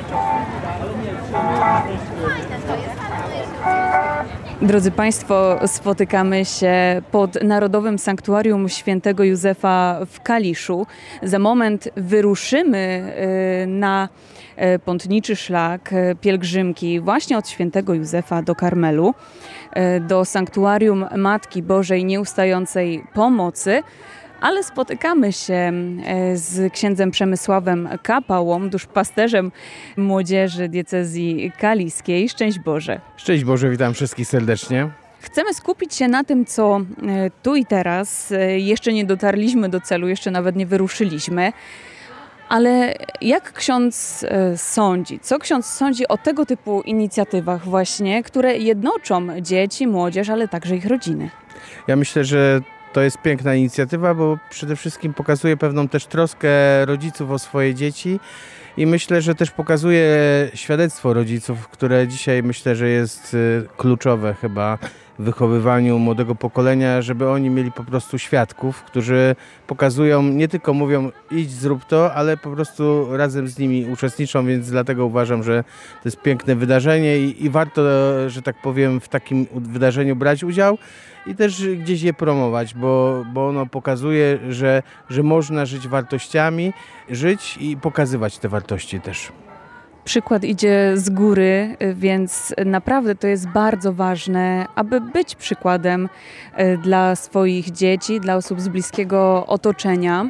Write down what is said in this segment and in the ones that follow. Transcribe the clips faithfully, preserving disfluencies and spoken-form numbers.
Drodzy Państwo, spotykamy się pod Narodowym Sanktuarium Świętego Józefa w Kaliszu. Za moment wyruszymy na pątniczy szlak pielgrzymki właśnie od Świętego Józefa do Karmelu, do Sanktuarium Matki Bożej Nieustającej Pomocy. Ale spotykamy się z księdzem Przemysławem Kapałą, duszpasterzem młodzieży diecezji kaliskiej. Szczęść Boże. Szczęść Boże, witam wszystkich serdecznie. Chcemy skupić się na tym, co tu i teraz. Jeszcze nie dotarliśmy do celu, jeszcze nawet nie wyruszyliśmy. Ale jak ksiądz sądzi? Co ksiądz sądzi o tego typu inicjatywach właśnie, które jednoczą dzieci, młodzież, ale także ich rodziny? Ja myślę, że to jest piękna inicjatywa, bo przede wszystkim pokazuje pewną też troskę rodziców o swoje dzieci i myślę, że też pokazuje świadectwo rodziców, które dzisiaj myślę, że jest kluczowe chyba w wychowywaniu młodego pokolenia, żeby oni mieli po prostu świadków, którzy pokazują, nie tylko mówią idź, zrób to, ale po prostu razem z nimi uczestniczą, więc dlatego uważam, że to jest piękne wydarzenie i, i warto, że tak powiem, w takim wydarzeniu brać udział i też gdzieś je promować, bo, bo ono pokazuje, że, że można żyć wartościami, żyć i pokazywać te wartości też. Przykład idzie z góry, więc naprawdę to jest bardzo ważne, aby być przykładem dla swoich dzieci, dla osób z bliskiego otoczenia.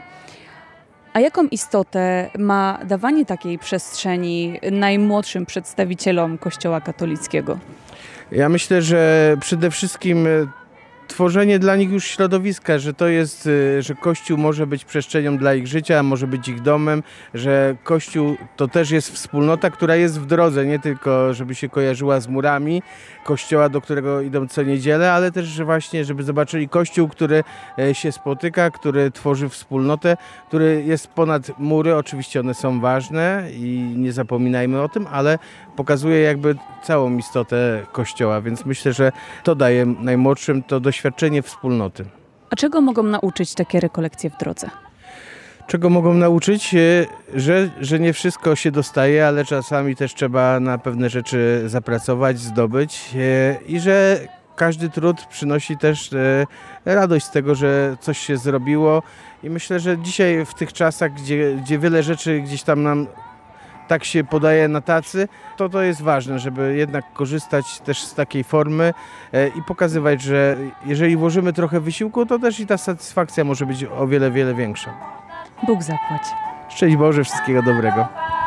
A jaką istotę ma dawanie takiej przestrzeni najmłodszym przedstawicielom Kościoła katolickiego? Ja myślę, że przede wszystkim tworzenie dla nich już środowiska, że to jest, że Kościół może być przestrzenią dla ich życia, może być ich domem, że Kościół to też jest wspólnota, która jest w drodze, nie tylko żeby się kojarzyła z murami Kościoła, do którego idą co niedzielę, ale też że właśnie, żeby zobaczyli Kościół, który się spotyka, który tworzy wspólnotę, który jest ponad mury. Oczywiście one są ważne i nie zapominajmy o tym, ale pokazuje jakby całą istotę Kościoła, więc myślę, że to daje najmłodszym to doświadczenie wspólnoty. A czego mogą nauczyć takie rekolekcje w drodze? Czego mogą nauczyć? Że, że nie wszystko się dostaje, ale czasami też trzeba na pewne rzeczy zapracować, zdobyć i że każdy trud przynosi też radość z tego, że coś się zrobiło i myślę, że dzisiaj w tych czasach, gdzie, gdzie wiele rzeczy gdzieś tam nam tak się podaje na tacy, to to jest ważne, żeby jednak korzystać też z takiej formy i pokazywać, że jeżeli włożymy trochę wysiłku, to też i ta satysfakcja może być o wiele, wiele większa. Bóg zapłać. Szczęść Boże, wszystkiego dobrego.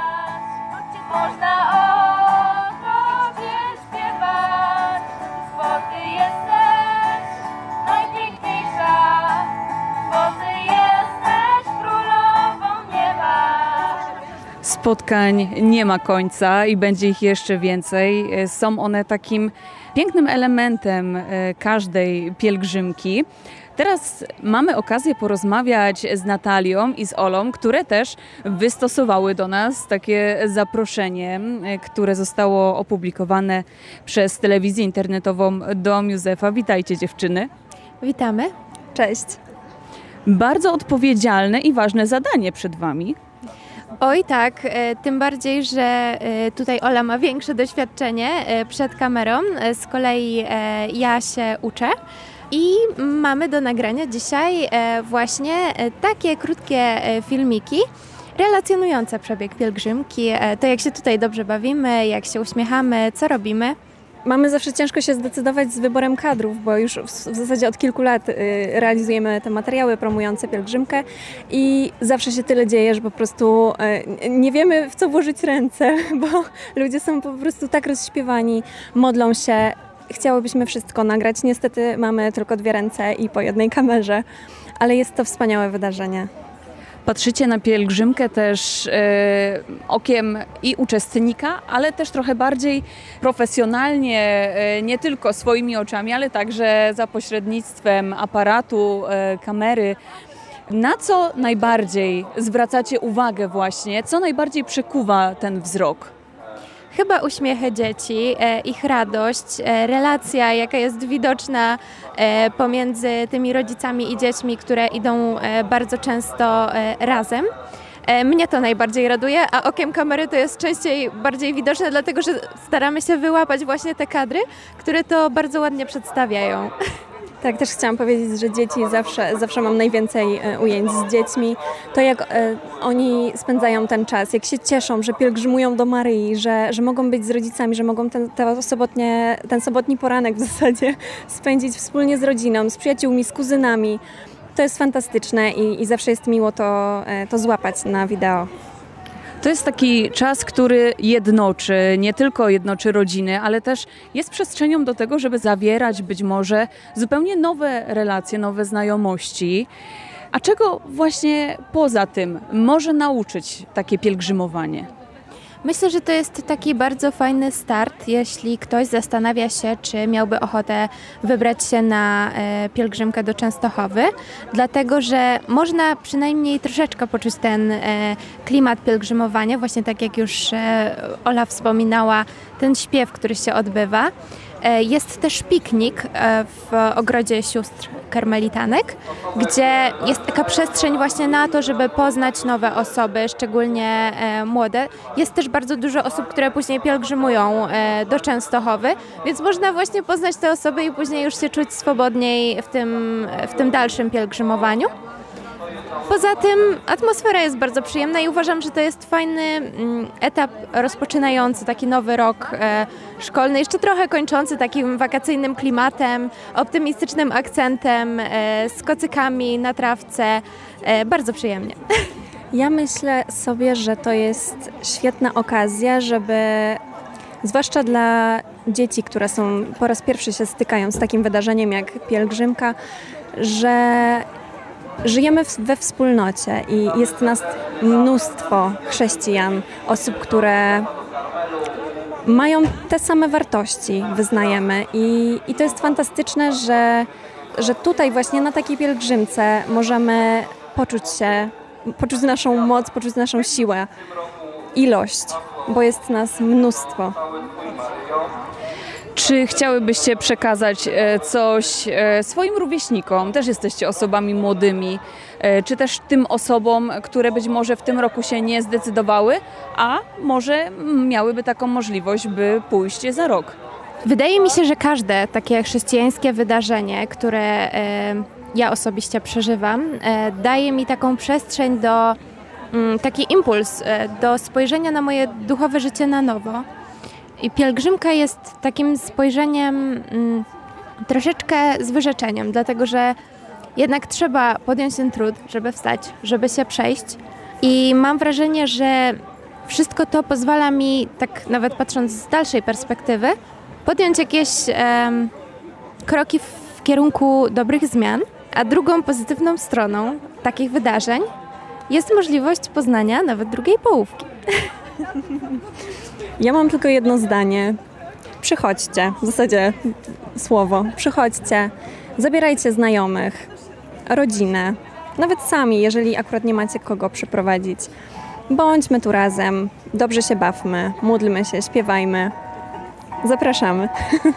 Spotkań nie ma końca i będzie ich jeszcze więcej. Są one takim pięknym elementem każdej pielgrzymki. Teraz mamy okazję porozmawiać z Natalią i z Olą, które też wystosowały do nas takie zaproszenie, które zostało opublikowane przez telewizję internetową Dom Józefa. Witajcie dziewczyny. Witamy. Cześć. Bardzo odpowiedzialne i ważne zadanie przed wami. Oj tak, tym bardziej, że tutaj Ola ma większe doświadczenie przed kamerą, z kolei ja się uczę i mamy do nagrania dzisiaj właśnie takie krótkie filmiki relacjonujące przebieg pielgrzymki, to jak się tutaj dobrze bawimy, jak się uśmiechamy, co robimy. Mamy zawsze ciężko się zdecydować z wyborem kadrów, bo już w, w zasadzie od kilku lat y, realizujemy te materiały promujące pielgrzymkę i zawsze się tyle dzieje, że po prostu y, nie wiemy, w co włożyć ręce, bo ludzie są po prostu tak rozśpiewani, modlą się. Chciałybyśmy wszystko nagrać. Niestety mamy tylko dwie ręce i po jednej kamerze, ale jest to wspaniałe wydarzenie. Patrzycie na pielgrzymkę też e, okiem i uczestnika, ale też trochę bardziej profesjonalnie, e, nie tylko swoimi oczami, ale także za pośrednictwem aparatu, e, kamery. Na co najbardziej zwracacie uwagę właśnie? Co najbardziej przykuwa ten wzrok? Chyba uśmiechy dzieci, e, ich radość, e, relacja, jaka jest widoczna e, pomiędzy tymi rodzicami i dziećmi, które idą e, bardzo często e, razem. E, mnie to najbardziej raduje, a okiem kamery to jest częściej bardziej widoczne, dlatego że staramy się wyłapać właśnie te kadry, które to bardzo ładnie przedstawiają. Tak, też chciałam powiedzieć, że dzieci zawsze, zawsze mam najwięcej ujęć z dziećmi. To jak e, oni spędzają ten czas, jak się cieszą, że pielgrzymują do Maryi, że, że mogą być z rodzicami, że mogą ten, te sobotnie, ten sobotni poranek w zasadzie spędzić wspólnie z rodziną, z przyjaciółmi, z kuzynami. To jest fantastyczne i, i zawsze jest miło to, to złapać na wideo. To jest taki czas, który jednoczy, nie tylko jednoczy rodziny, ale też jest przestrzenią do tego, żeby zawierać być może zupełnie nowe relacje, nowe znajomości. A czego właśnie poza tym może nauczyć takie pielgrzymowanie? Myślę, że to jest taki bardzo fajny start, jeśli ktoś zastanawia się, czy miałby ochotę wybrać się na e, pielgrzymkę do Częstochowy, dlatego że można przynajmniej troszeczkę poczuć ten e, klimat pielgrzymowania, właśnie tak jak już e, Ola wspominała, ten śpiew, który się odbywa. E, jest też piknik e, w ogrodzie sióstr karmelitanek, gdzie jest taka przestrzeń właśnie na to, żeby poznać nowe osoby, szczególnie e, młode. Jest też bardzo dużo osób, które później pielgrzymują e, do Częstochowy, więc można właśnie poznać te osoby i później już się czuć swobodniej w tym, w tym dalszym pielgrzymowaniu. Poza tym atmosfera jest bardzo przyjemna i uważam, że to jest fajny mm, etap rozpoczynający taki nowy rok e, szkolny, jeszcze trochę kończący takim wakacyjnym klimatem, optymistycznym akcentem, e, z kocykami na trawce. E, bardzo przyjemnie. Ja myślę sobie, że to jest świetna okazja, żeby zwłaszcza dla dzieci, które są po raz pierwszy się stykają z takim wydarzeniem jak pielgrzymka, że żyjemy we wspólnocie i jest nas mnóstwo chrześcijan, osób, które mają te same wartości, wyznajemy i, i to jest fantastyczne, że, że tutaj właśnie na takiej pielgrzymce możemy poczuć się, poczuć naszą moc, poczuć naszą siłę, ilość, bo jest nas mnóstwo. Czy chciałybyście przekazać coś swoim rówieśnikom? Też jesteście osobami młodymi, czy też tym osobom, które być może w tym roku się nie zdecydowały, a może miałyby taką możliwość, by pójść za rok? Wydaje mi się, że każde takie chrześcijańskie wydarzenie, które ja osobiście przeżywam, daje mi taką przestrzeń do, taki impuls do spojrzenia na moje duchowe życie na nowo. I pielgrzymka jest takim spojrzeniem mm, troszeczkę z wyrzeczeniem, dlatego że jednak trzeba podjąć ten trud, żeby wstać, żeby się przejść. I mam wrażenie, że wszystko to pozwala mi, tak nawet patrząc z dalszej perspektywy, podjąć jakieś em, kroki w kierunku dobrych zmian. A drugą pozytywną stroną takich wydarzeń jest możliwość poznania nawet drugiej połówki. Ja mam tylko jedno zdanie. Przychodźcie, w zasadzie słowo, przychodźcie, zabierajcie znajomych, rodzinę, nawet sami, jeżeli akurat nie macie kogo przyprowadzić. Bądźmy tu razem, dobrze się bawmy, módlmy się, śpiewajmy. Zapraszamy.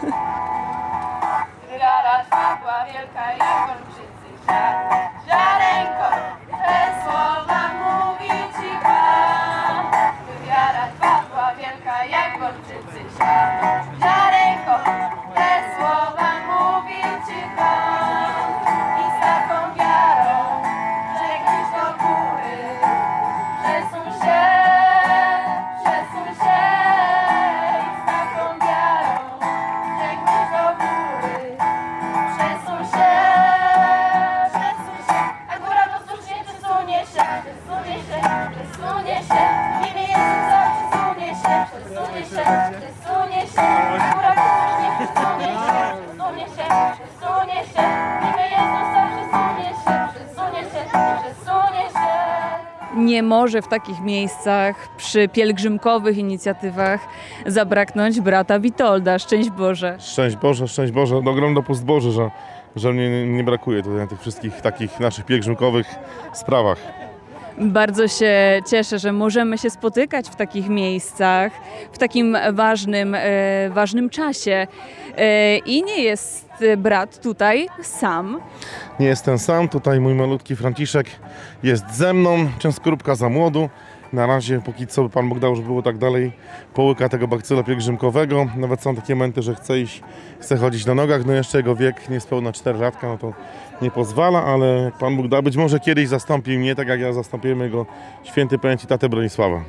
Wiara Twa była wielka jak olbrzycy świat. Ziarenko, te słowa mówi Ci Pan. Wiara Twa była wielka jak olbrzycy świat. Ziarenko, te słowa mówi Ci Pan. I z taką wiarą rzekniesz do góry. Przesuń się, przesuń się. I z taką wiarą rzekniesz do góry. Przesuń się, przesuń się, a góra posłusznie przesunie się, przesunie się, przesunie się, w imię Jezusa przesunie się, przesunie się, przesunie się, a góra posłusznie przesunie się, przesunie się, przesunie się, w imię Jezusa przesunie się, przesunie się, przesunie się. Nie może w takich miejscach przy pielgrzymkowych inicjatywach zabraknąć brata Witolda. Szczęść Boże. Szczęść Boże, szczęść Boże. No ogromny dopust Boży, że, że mnie nie brakuje tutaj na tych wszystkich takich naszych pielgrzymkowych sprawach. Bardzo się cieszę, że możemy się spotykać w takich miejscach, w takim ważnym, e, ważnym czasie. E, I nie jest brat tutaj sam. Nie jestem sam, tutaj mój malutki Franciszek jest ze mną, ciężkorybka za młodu. Na razie, póki co Pan Bóg dał, że było tak dalej, połyka tego bakcyla pielgrzymkowego. Nawet są takie momenty, że chce iść, chce chodzić na nogach. No jeszcze jego wiek niespełna cztery latka, no to nie pozwala, ale jak Pan Bóg da, być może kiedyś zastąpi mnie, tak jak ja zastąpiłem jego święty pamięci tatę Bronisława.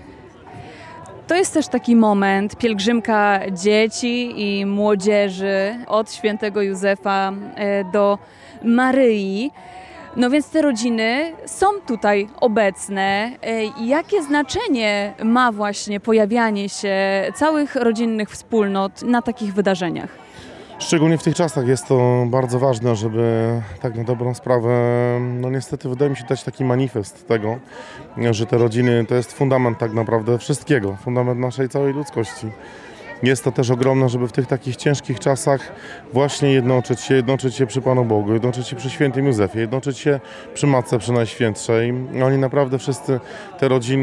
To jest też taki moment, pielgrzymka dzieci i młodzieży od świętego Józefa do Maryi. No więc te rodziny są tutaj obecne. Jakie znaczenie ma właśnie pojawianie się całych rodzinnych wspólnot na takich wydarzeniach? Szczególnie w tych czasach jest to bardzo ważne, żeby tak na dobrą sprawę, no niestety wydaje mi się dać taki manifest tego, że te rodziny to jest fundament tak naprawdę wszystkiego, fundament naszej całej ludzkości. Jest to też ogromne, żeby w tych takich ciężkich czasach właśnie jednoczyć się, jednoczyć się przy Panu Bogu, jednoczyć się przy świętym Józefie, jednoczyć się przy Matce Przenajświętszej. Oni naprawdę wszyscy te rodziny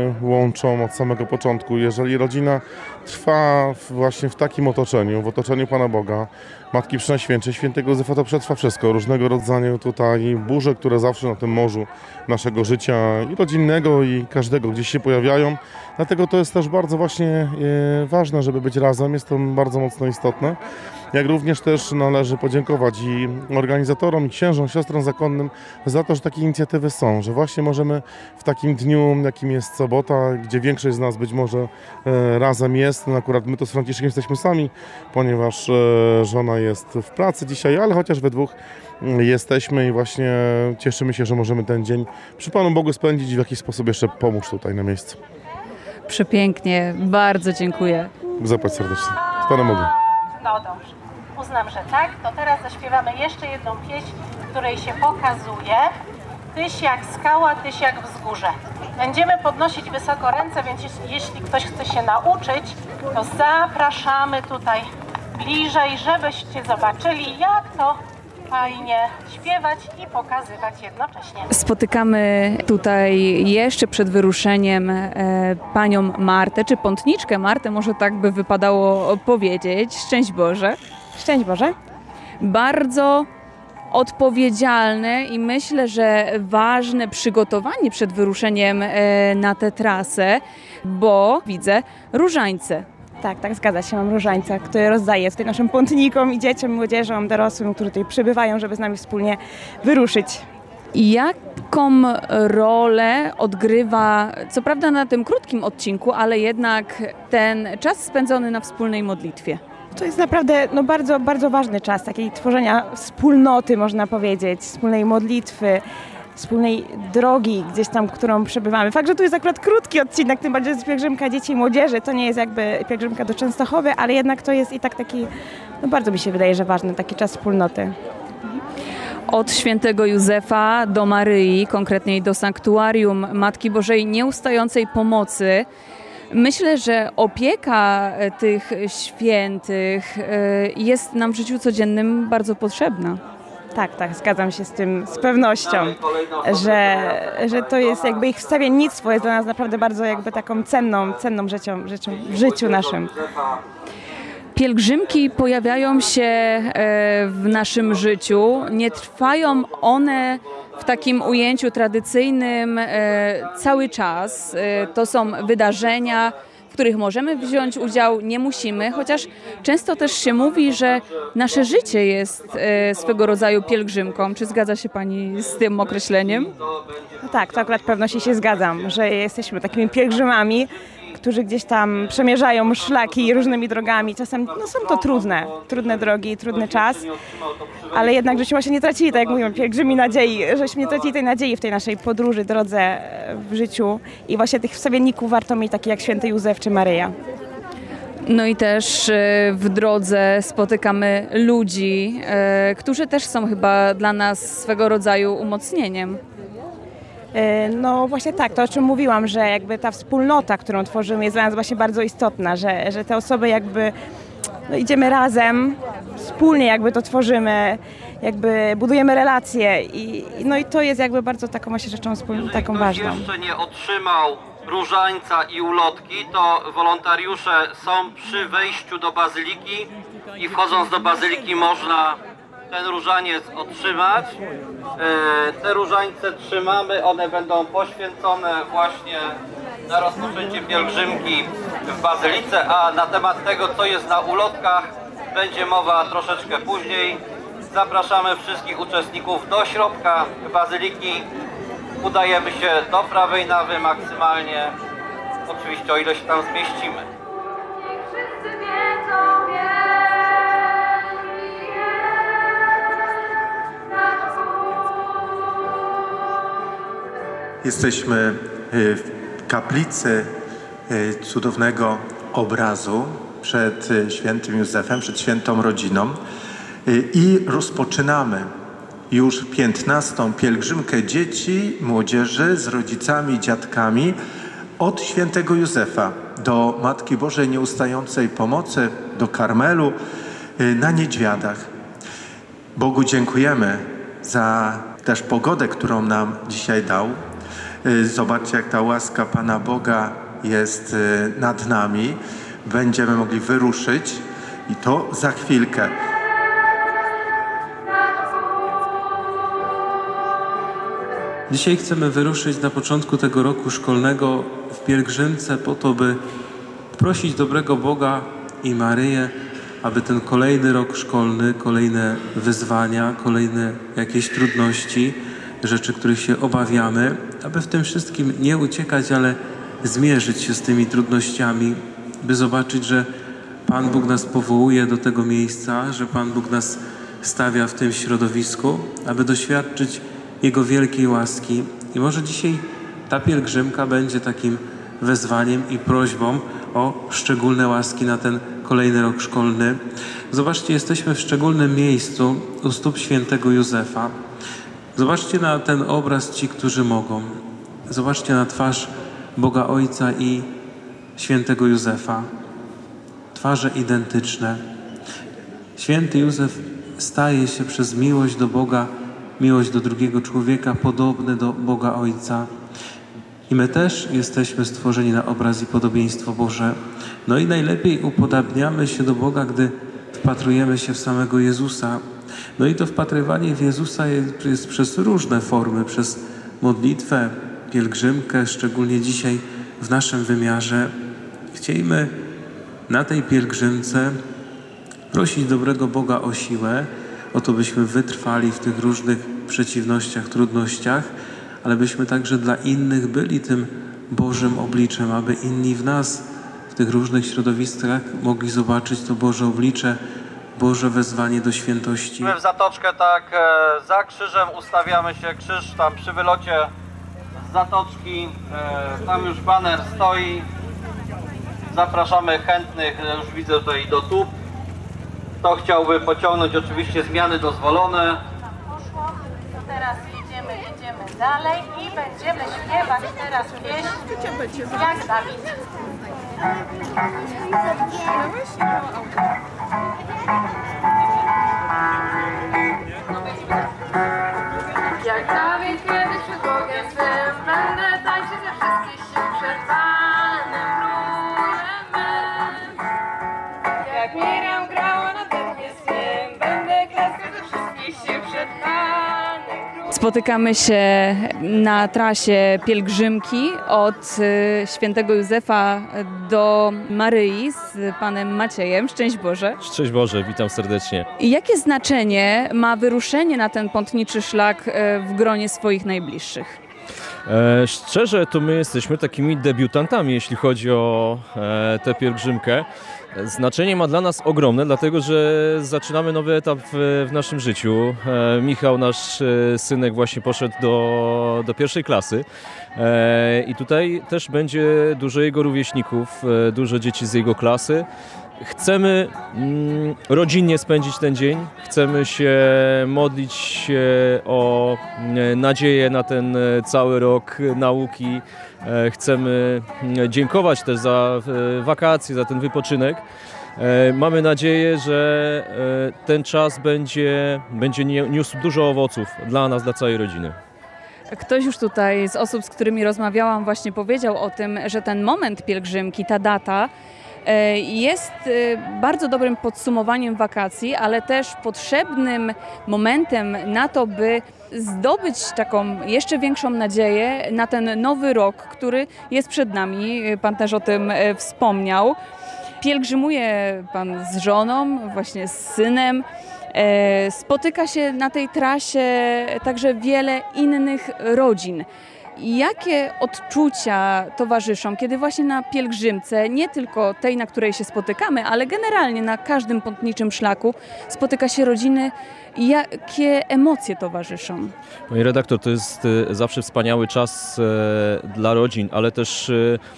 łączą od samego początku. Jeżeli rodzina trwa właśnie w takim otoczeniu, w otoczeniu Pana Boga, Matki Przenajświętszej, świętego Józefa, to przetrwa wszystko. Różnego rodzaju tutaj burze, które zawsze na tym morzu naszego życia i rodzinnego, i każdego gdzieś się pojawiają. Dlatego to jest też bardzo właśnie e, ważne, żeby być razem. Jest to bardzo mocno istotne. Jak również też należy podziękować i organizatorom, i księżom, siostrom zakonnym za to, że takie inicjatywy są, że właśnie możemy w takim dniu, jakim jest sobota, gdzie większość z nas być może e, razem jest, no akurat my to z Franciszkiem jesteśmy sami, ponieważ e, żona jest w pracy dzisiaj, ale chociaż we dwóch jesteśmy i właśnie cieszymy się, że możemy ten dzień przy Panu Bogu spędzić i w jakiś sposób jeszcze pomóc tutaj na miejscu. Przepięknie, bardzo dziękuję. Zapłać serdecznie. Z Panem Bogiem. No dobrze, uznam, że tak. To teraz zaśpiewamy jeszcze jedną pieśń, w której się pokazuje Tyś jak skała, tyś jak wzgórze. Będziemy podnosić wysoko ręce, więc jeśli ktoś chce się nauczyć, to zapraszamy tutaj bliżej, żebyście zobaczyli, jak to fajnie śpiewać i pokazywać jednocześnie. Spotykamy tutaj jeszcze przed wyruszeniem e, panią Martę, czy pątniczkę Martę, może tak by wypadało powiedzieć. Szczęść Boże. Szczęść Boże. Bardzo odpowiedzialne i myślę, że ważne przygotowanie przed wyruszeniem e, na tę trasę, bo widzę różańce. Tak, tak, zgadza się. Mam różańca, który rozdaję tutaj naszym pątnikom i dzieciom, młodzieżom, dorosłym, którzy tutaj przybywają, żeby z nami wspólnie wyruszyć. Jaką rolę odgrywa, co prawda na tym krótkim odcinku, ale jednak ten czas spędzony na wspólnej modlitwie? To jest naprawdę no, bardzo, bardzo ważny czas takiej tworzenia wspólnoty, można powiedzieć, wspólnej modlitwy, wspólnej drogi gdzieś tam, którą przebywamy. Fakt, że tu jest akurat krótki odcinek, tym bardziej jest pielgrzymka dzieci i młodzieży, to nie jest jakby pielgrzymka do Częstochowy, ale jednak to jest i tak taki, no bardzo mi się wydaje, że ważny taki czas wspólnoty. Od świętego Józefa do Maryi, konkretniej do sanktuarium Matki Bożej Nieustającej Pomocy. Myślę, że opieka tych świętych jest nam w życiu codziennym bardzo potrzebna. Tak, tak, zgadzam się z tym z pewnością, że, że to jest jakby ich wstawiennictwo jest dla nas naprawdę bardzo jakby taką cenną, cenną rzeczą, rzeczą w życiu naszym. Pielgrzymki pojawiają się w naszym życiu, nie trwają one w takim ujęciu tradycyjnym cały czas. To są wydarzenia, w których możemy wziąć udział, nie musimy, chociaż często też się mówi, że nasze życie jest swego rodzaju pielgrzymką. Czy zgadza się Pani z tym określeniem? No tak, to akurat pewności się zgadzam, że jesteśmy takimi pielgrzymami, którzy gdzieś tam przemierzają szlaki różnymi drogami. Czasem no, są to trudne, trudne drogi, trudny czas, ale jednak żeśmy właśnie nie tracili, tak jak mówimy, pielgrzymi nadziei, żeśmy nie tracili tej nadziei w tej naszej podróży, drodze w życiu i właśnie tych wstawienników warto mieć, takich jak święty Józef czy Maryja. No i też w drodze spotykamy ludzi, którzy też są chyba dla nas swego rodzaju umocnieniem. No właśnie tak, to o czym mówiłam, że jakby ta wspólnota, którą tworzymy, jest dla nas właśnie bardzo istotna, że, że te osoby jakby no, idziemy razem, wspólnie jakby to tworzymy jakby budujemy relacje i, no i to jest jakby bardzo taką właśnie rzeczą wspólną, taką ważną. Jeżeli ktoś jeszcze nie otrzymał różańca i ulotki, to wolontariusze są przy wejściu do bazyliki i wchodząc do bazyliki można ten różaniec otrzymać. Te różańce trzymamy, one będą poświęcone właśnie na rozpoczęcie pielgrzymki w bazylice, a na temat tego, co jest na ulotkach, będzie mowa troszeczkę później. Zapraszamy wszystkich uczestników do środka bazyliki. Udajemy się do prawej nawy maksymalnie, oczywiście o ile się tam zmieścimy. Jesteśmy w kaplicy cudownego obrazu przed świętym Józefem, przed świętą rodziną i rozpoczynamy już piętnastą pielgrzymkę dzieci, młodzieży z rodzicami i dziadkami od świętego Józefa do Matki Bożej Nieustającej Pomocy, do Karmelu na Niedźwiadach. Bogu dziękujemy za też pogodę, którą nam dzisiaj dał. Zobaczcie, jak ta łaska Pana Boga jest nad nami. Będziemy mogli wyruszyć i to za chwilkę. Dzisiaj chcemy wyruszyć na początku tego roku szkolnego w pielgrzymce po to, by prosić dobrego Boga i Maryję, aby ten kolejny rok szkolny, kolejne wyzwania, kolejne jakieś trudności, rzeczy, których się obawiamy, aby w tym wszystkim nie uciekać, ale zmierzyć się z tymi trudnościami, by zobaczyć, że Pan Bóg nas powołuje do tego miejsca, że Pan Bóg nas stawia w tym środowisku, aby doświadczyć Jego wielkiej łaski. I może dzisiaj ta pielgrzymka będzie takim wezwaniem i prośbą o szczególne łaski na ten kolejny rok szkolny. Zobaczcie, jesteśmy w szczególnym miejscu u stóp świętego Józefa. Zobaczcie na ten obraz ci, którzy mogą. Zobaczcie na twarz Boga Ojca i świętego Józefa. Twarze identyczne. Święty Józef staje się przez miłość do Boga, miłość do drugiego człowieka podobny do Boga Ojca. I my też jesteśmy stworzeni na obraz i podobieństwo Boże. No i najlepiej upodabniamy się do Boga, gdy wpatrujemy się w samego Jezusa. No i to wpatrywanie w Jezusa jest, jest przez różne formy, przez modlitwę, pielgrzymkę, szczególnie dzisiaj w naszym wymiarze. Chciejmy na tej pielgrzymce prosić dobrego Boga o siłę, o to, byśmy wytrwali w tych różnych przeciwnościach, trudnościach, ale byśmy także dla innych byli tym Bożym obliczem, aby inni w nas, w tych różnych środowiskach mogli zobaczyć to Boże oblicze, Boże wezwanie do świętości. My w zatoczkę tak e, za krzyżem ustawiamy się, krzyż tam przy wylocie z zatoczki, e, tam już baner stoi. Zapraszamy chętnych, już widzę tutaj do tub. Kto chciałby pociągnąć, oczywiście zmiany dozwolone. Poszło, to teraz jedziemy, jedziemy dalej i będziemy śpiewać teraz pieśń jak Dawid. Jak Dawid kiedyś przed Bogiem swym, będę tańczyć ze wszystkich sił przed Panem Królem mym. Jak Miriam grała na dębie swym, będę klaskać ze wszystkich sił przed Panem Królem. Spotykamy się na trasie pielgrzymki od y, świętego Józefa do Maryi z panem Maciejem. Szczęść Boże. Szczęść Boże, witam serdecznie. I jakie znaczenie ma wyruszenie na ten pątniczy szlak y, w gronie swoich najbliższych? E, szczerze, to my jesteśmy takimi debiutantami, jeśli chodzi o e, tę pielgrzymkę. Znaczenie ma dla nas ogromne, dlatego że zaczynamy nowy etap w, w naszym życiu. E, Michał, nasz e, synek, właśnie poszedł do, do pierwszej klasy e, i tutaj też będzie dużo jego rówieśników, e, dużo dzieci z jego klasy. Chcemy mm, rodzinnie spędzić ten dzień, chcemy się modlić się o e, nadzieję na ten e, cały rok nauki. E, chcemy dziękować też za e, wakacje, za ten wypoczynek. Mamy nadzieję, że ten czas będzie, będzie niósł dużo owoców dla nas, dla całej rodziny. Ktoś już tutaj z osób, z którymi rozmawiałam, właśnie powiedział o tym, że ten moment pielgrzymki, ta data jest bardzo dobrym podsumowaniem wakacji, ale też potrzebnym momentem na to, by zdobyć taką jeszcze większą nadzieję na ten nowy rok, który jest przed nami. Pan też o tym wspomniał. Pielgrzymuje pan z żoną, właśnie z synem. Spotyka się na tej trasie także wiele innych rodzin. Jakie odczucia towarzyszą, kiedy właśnie na pielgrzymce, nie tylko tej, na której się spotykamy, ale generalnie na każdym pątniczym szlaku spotyka się rodziny? Jakie emocje towarzyszą? Pani redaktor, to jest zawsze wspaniały czas dla rodzin, ale też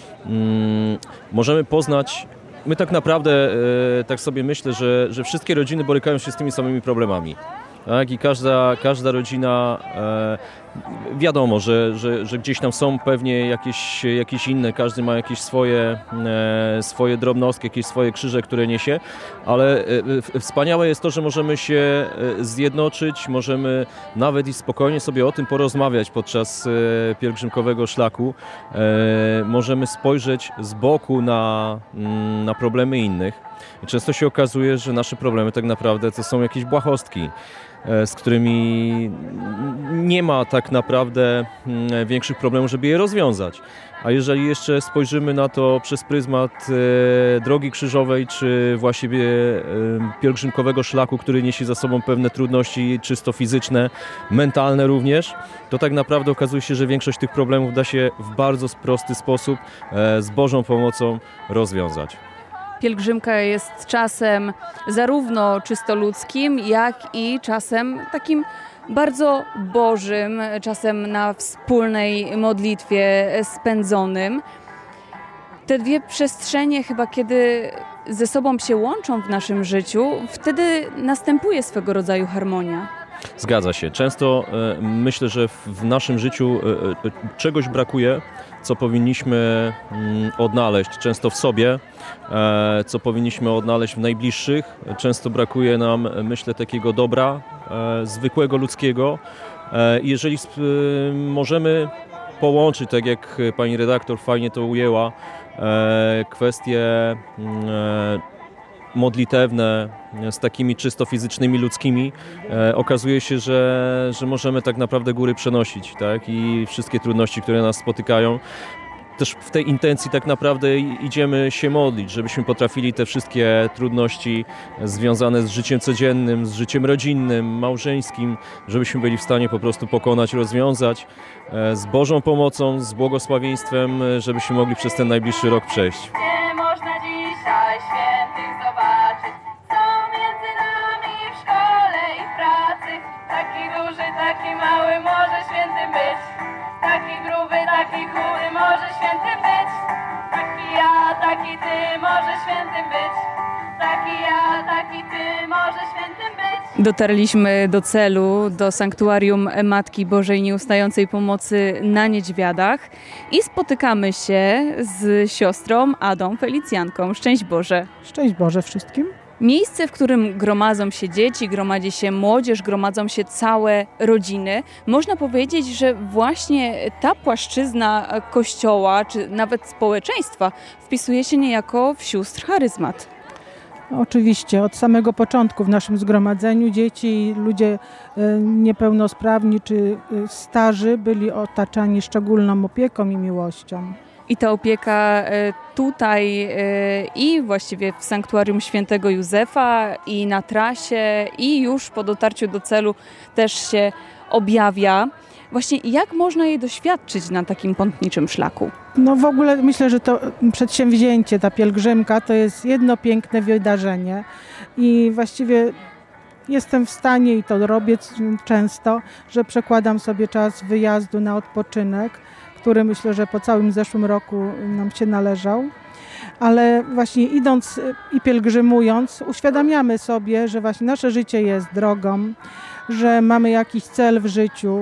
mm, możemy poznać. My tak naprawdę, tak sobie myślę, że, że wszystkie rodziny borykają się z tymi samymi problemami. Tak? I każda, każda rodzina, e, wiadomo, że, że, że gdzieś tam są pewnie jakieś, jakieś inne, każdy ma jakieś swoje, e, swoje drobnostki, jakieś swoje krzyże, które niesie, ale e, wspaniałe jest to, że możemy się zjednoczyć, możemy nawet i spokojnie sobie o tym porozmawiać podczas e, pielgrzymkowego szlaku, e, możemy spojrzeć z boku na, na problemy innych. I często się okazuje, że nasze problemy tak naprawdę to są jakieś błahostki, z którymi nie ma tak naprawdę większych problemów, żeby je rozwiązać. A jeżeli jeszcze spojrzymy na to przez pryzmat e, drogi krzyżowej, czy właściwie e, pielgrzymkowego szlaku, który niesie za sobą pewne trudności czysto fizyczne, mentalne również, to tak naprawdę okazuje się, że większość tych problemów da się w bardzo prosty sposób e, z Bożą pomocą rozwiązać. Pielgrzymka jest czasem zarówno czysto ludzkim, jak i czasem takim bardzo bożym, czasem na wspólnej modlitwie spędzonym. Te dwie przestrzenie chyba, kiedy ze sobą się łączą w naszym życiu, wtedy następuje swego rodzaju harmonia. Zgadza się. Często e, myślę, że w, w naszym życiu e, e, czegoś brakuje, co powinniśmy mm, odnaleźć często w sobie, e, co powinniśmy odnaleźć w najbliższych. Często brakuje nam, myślę, takiego dobra, e, zwykłego ludzkiego. E, jeżeli sp- możemy połączyć, tak jak pani redaktor fajnie to ujęła, e, kwestie e, modlitewne z takimi czysto fizycznymi, ludzkimi, e, okazuje się, że, że możemy tak naprawdę góry przenosić, tak? I wszystkie trudności, które nas spotykają. Też w tej intencji tak naprawdę idziemy się modlić, żebyśmy potrafili te wszystkie trudności związane z życiem codziennym, z życiem rodzinnym, małżeńskim, żebyśmy byli w stanie po prostu pokonać, rozwiązać e, z Bożą pomocą, z błogosławieństwem, żebyśmy mogli przez ten najbliższy rok przejść. Nie można dzisiaj świętych zobaczyć, są między nami w szkole i w pracy. Taki duży, taki mały może świętym być, taki gruby, taki chudy może świętym być, taki ja, taki ty może świętym być, taki ja, taki ty może świętym być. Dotarliśmy do celu, do sanktuarium Matki Bożej Nieustającej Pomocy na Niedźwiadach i spotykamy się z siostrą Adą Felicjanką. Szczęść Boże. Szczęść Boże wszystkim. Miejsce, w którym gromadzą się dzieci, gromadzi się młodzież, gromadzą się całe rodziny. Można powiedzieć, że właśnie ta płaszczyzna Kościoła, czy nawet społeczeństwa wpisuje się niejako w sióstr charyzmat. Oczywiście, od samego początku w naszym zgromadzeniu dzieci, ludzie niepełnosprawni czy starzy byli otaczani szczególną opieką i miłością. I ta opieka tutaj i właściwie w sanktuarium Świętego Józefa i na trasie i już po dotarciu do celu też się objawia. Właśnie jak można jej doświadczyć na takim pątniczym szlaku? No w ogóle myślę, że to przedsięwzięcie, ta pielgrzymka to jest jedno piękne wydarzenie i właściwie jestem w stanie i to robię często, że przekładam sobie czas wyjazdu na odpoczynek, który myślę, że po całym zeszłym roku nam się należał. Ale właśnie idąc i pielgrzymując, uświadamiamy sobie, że właśnie nasze życie jest drogą, że mamy jakiś cel w życiu,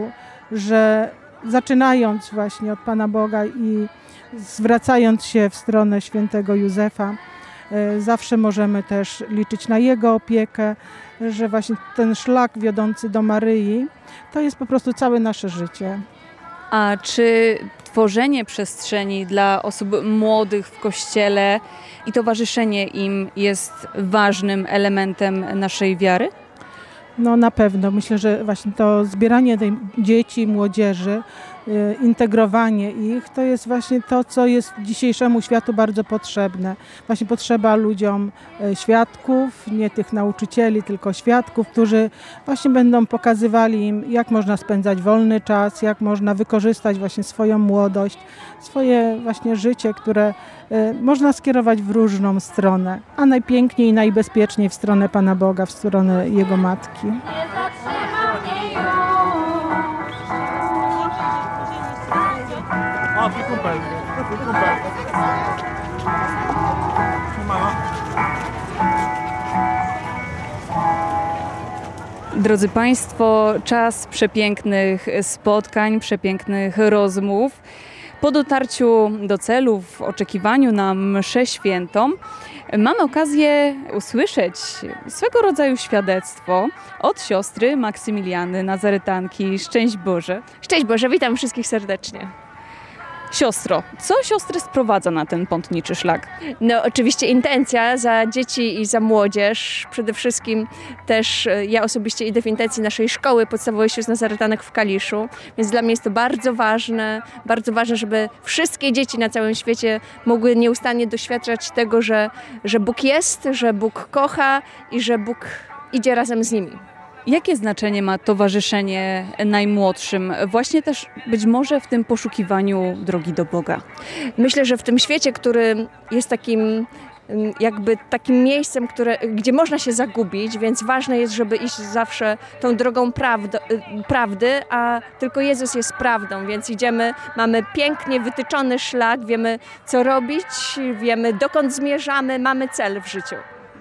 że zaczynając właśnie od Pana Boga i zwracając się w stronę Świętego Józefa, zawsze możemy też liczyć na Jego opiekę, że właśnie ten szlak wiodący do Maryi to jest po prostu całe nasze życie. A czy tworzenie przestrzeni dla osób młodych w Kościele i towarzyszenie im jest ważnym elementem naszej wiary? No na pewno. Myślę, że właśnie to zbieranie tej dzieci, młodzieży, integrowanie ich, to jest właśnie to, co jest dzisiejszemu światu bardzo potrzebne. Właśnie potrzeba ludziom świadków, nie tych nauczycieli, tylko świadków, którzy właśnie będą pokazywali im, jak można spędzać wolny czas, jak można wykorzystać właśnie swoją młodość, swoje właśnie życie, które można skierować w różną stronę, a najpiękniej i najbezpieczniej w stronę Pana Boga, w stronę Jego Matki. Drodzy Państwo, czas przepięknych spotkań, przepięknych rozmów. Po dotarciu do celu, w oczekiwaniu na mszę świętą, mamy okazję usłyszeć swego rodzaju świadectwo od siostry Maksymiliany Nazaretanki. Szczęść Boże. Szczęść Boże, witam wszystkich serdecznie. Siostro, co siostry sprowadza na ten pątniczy szlak? No oczywiście intencja za dzieci i za młodzież. Przede wszystkim też ja osobiście idę w intencji naszej szkoły podstawowej sióstr Nazaretanek w Kaliszu, więc dla mnie jest to bardzo ważne, bardzo ważne, żeby wszystkie dzieci na całym świecie mogły nieustannie doświadczać tego, że, że Bóg jest, że Bóg kocha i że Bóg idzie razem z nimi. Jakie znaczenie ma towarzyszenie najmłodszym, właśnie też być może w tym poszukiwaniu drogi do Boga? Myślę, że w tym świecie, który jest takim jakby takim miejscem, które, gdzie można się zagubić, więc ważne jest, żeby iść zawsze tą drogą prawd, prawdy, a tylko Jezus jest prawdą, więc idziemy, mamy pięknie wytyczony szlak, wiemy co robić, wiemy dokąd zmierzamy, mamy cel w życiu.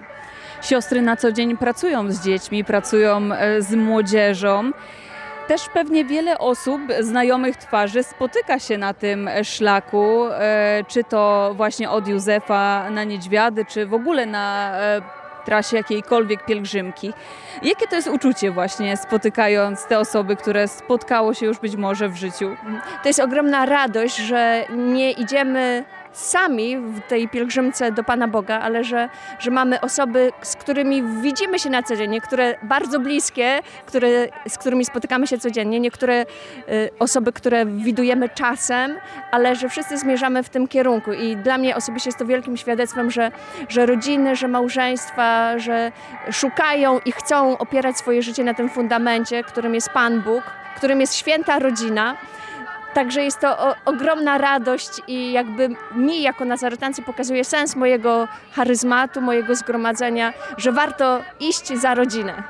Siostry na co dzień pracują z dziećmi, pracują z młodzieżą. Też pewnie wiele osób, znajomych twarzy spotyka się na tym szlaku, czy to właśnie od Józefa na Niedźwiady, czy w ogóle na trasie jakiejkolwiek pielgrzymki. Jakie to jest uczucie właśnie spotykając te osoby, które spotkało się już być może w życiu? To jest ogromna radość, że nie idziemy sami w tej pielgrzymce do Pana Boga, ale że, że mamy osoby, z którymi widzimy się na co dzień, niektóre bardzo bliskie, które, z którymi spotykamy się codziennie, niektóre y, osoby, które widujemy czasem, ale że wszyscy zmierzamy w tym kierunku i dla mnie osobiście jest to wielkim świadectwem, że, że rodziny, że małżeństwa, że szukają i chcą opierać swoje życie na tym fundamencie, którym jest Pan Bóg, którym jest święta rodzina. Także jest to o, ogromna radość i jakby mi jako Nazaretancy pokazuje sens mojego charyzmatu, mojego zgromadzenia, że warto iść za rodzinę.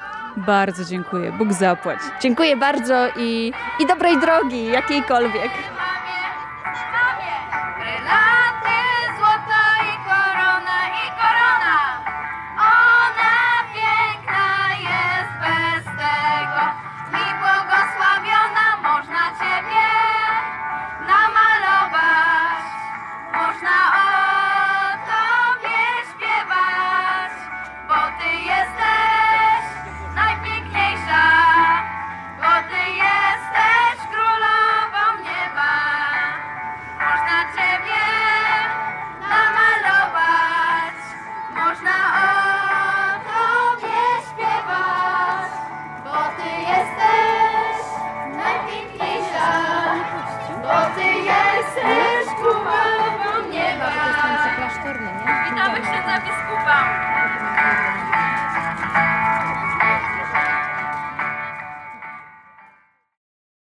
Bardzo dziękuję. Bóg zapłać. Dziękuję bardzo i, i dobrej drogi, jakiejkolwiek. Witamy księdza biskupa.